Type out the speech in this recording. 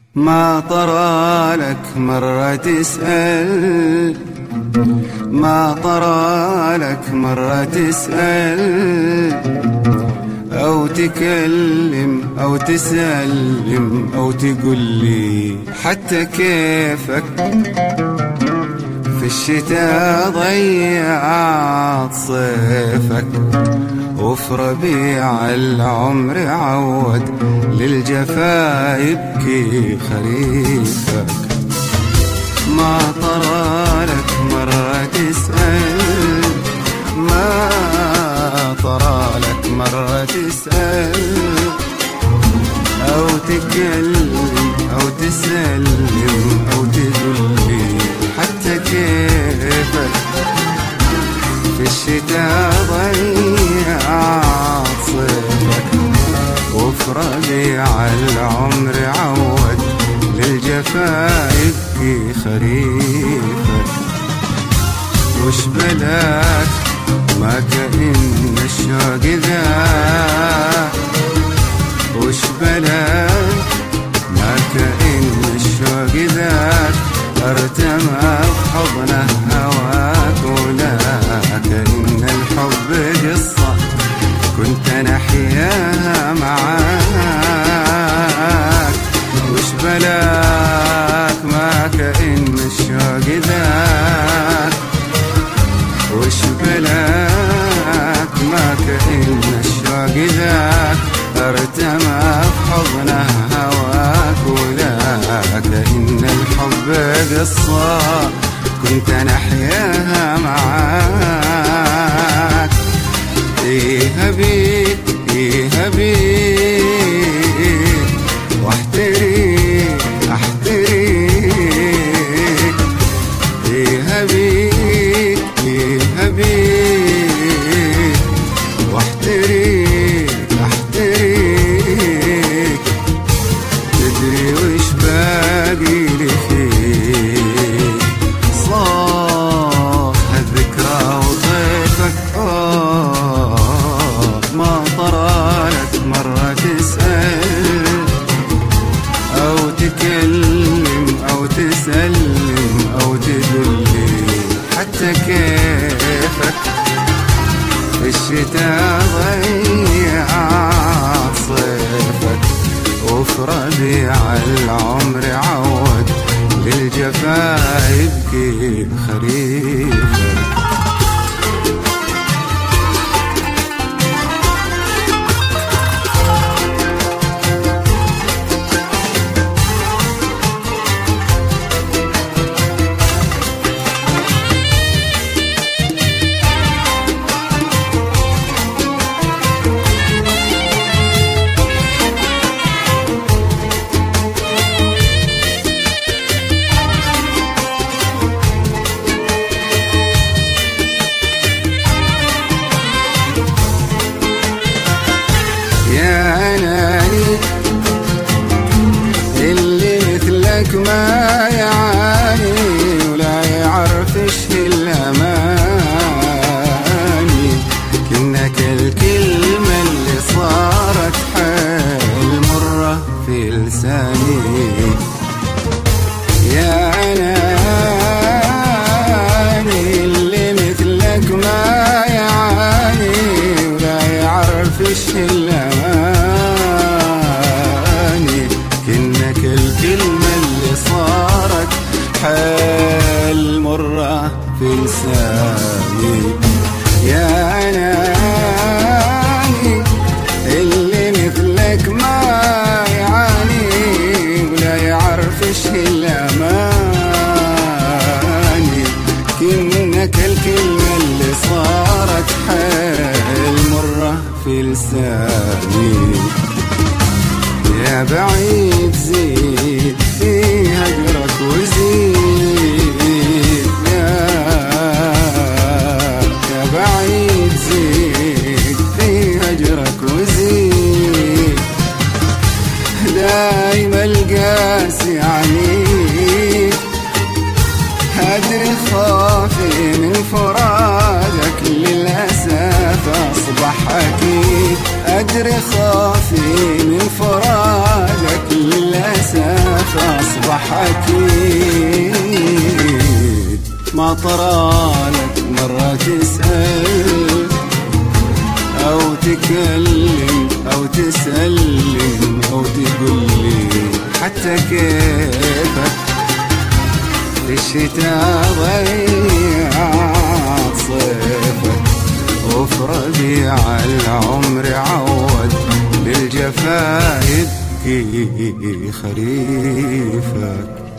ما طرى لك مرة تسأل، ما طرى لك مرة تسأل أو تكلم أو تسلم أو تقول لي حتى كيفك. في الشتاء ضيعت صيفك، وفي ربيع العمر عود للجفا يبكي خريفك. ما طرى لك مرة تسأل، ما طرى لك مرة تسأل أو تكلم أو تسلم أو تقول لي حتى كيفك. في الشتاء ضيعت صيفك، وفي ربيع العمر عود للجفا يبكي خريفك. وش بلاك ما كأن الشوق ذاك، وش بلاك ما كأن الشوق ذاك ارتمى في حضنه هواك. ولا كأن الحب قصة كنت أنا أحياها معاك. وش بلاك ما كأن الشوق ذاك، وش بلاك ما كأن الشوق ذاك ارتمى في حضنه هواك. ولا كأن الحب قصة كنت أنا أحياها معاك. إيه بيك إيه بيك واحتريك أحتريك. إيه بيك إيه بيك واحتريك أحتريك. تدري وش باقي لي فيك؟ صوت الذكرى وطيفك. ما طرى لك مرة تسأل أو تكلم أو تسلم أو تدلي حتى كيفك. في الشتاء ضيعت صيفك، وفي ربيع العمر عود للجفا يبكي خريفك. يا أناني اللي مثلك ما يعاني ولا يعرفش الأماني. كأنك الكلمة اللي صارت حيل مرة في لساني. يا أناني اللي مثلك ما يعاني ولا يعرفش الأماني. كأنك الكلمة اللي صارت حيل مرة في لساني. يا أناني اللي مثلك ما يعاني ولا يعرفش الأماني. كأنك الكلمة اللي صارت حيل مرة في لساني. يا بعيد زيد في هجرك وزيد، يا بعيد زيد في هجرك وزيد. دايما القاسي عنيك، أدري خوفي من فراقك للأسف أصبح أكيد. أدري خوفي من فراقك للأسف أصبح أكيد. ما طرالك مرة تسأل أو تكلم أو تسلم أو تقولي حتى كيفك الشتاء ضيعت صيفك، وفي ربيع العمر عود بالجفا يبكي خريفك.